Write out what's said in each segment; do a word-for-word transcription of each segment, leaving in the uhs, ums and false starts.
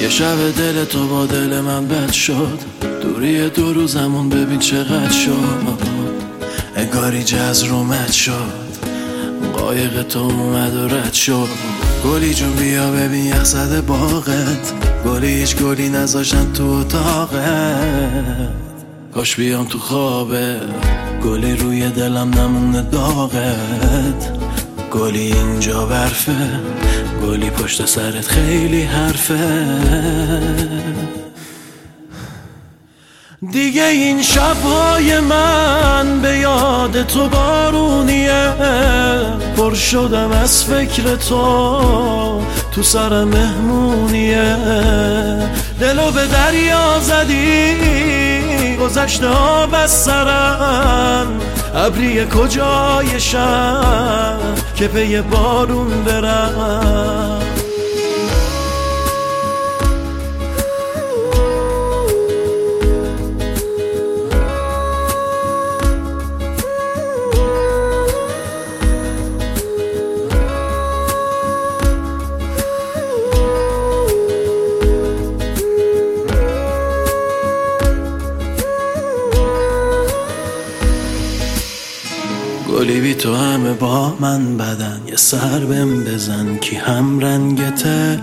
یه شب دل تو با دل من بد شد، دوری دو روزمون ببین چقدر شد. انگاری جز رومت شد، قایق تو اومد و رد شد. گلی جون بیا ببین یخ زده باغت، گلی هیچ گلی نذاشتن تو اتاقت. کاش بیام تو خوابه، گلی روی دلم نمونه داغت. گلی اینجا برفه، گلی پشت سرت خیلی حرفه. دیگه این شبهای من به یاد تو بارونیه، پر شدم از فکر تو، تو سر مهمونیه. دلو به دریا زدی، گذشته آب از سرم. ابری کجای شهر که پی بارون برم. گلی بی تو همه با من بدن، یه سر بهم بزن کی هم رنگته.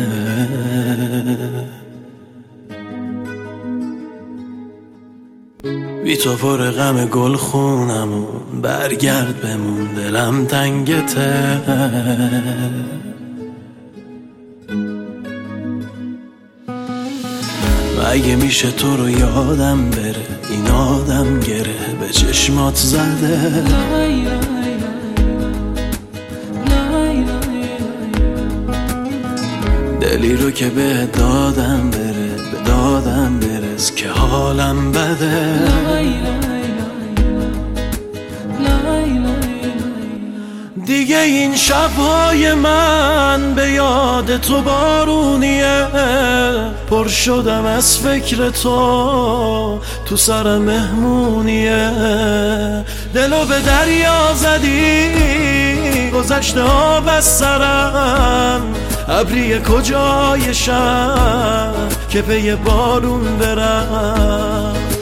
بی تو پر غم گل خونمون، برگرد بمون دلم تنگته. مگه میشه تو رو یادم بره، این آدم گره به چشمات زده. دلی رو که به دادم بره، به دادم برس که حالم بده. دیگه این شبهای من به یاد تو بارونیه، پر شدم از فکر تو، تو سر مهمونیه. دلو به دریا زدی، گذشته آب از سرم. ابری کجای شهر که پی بارون برم.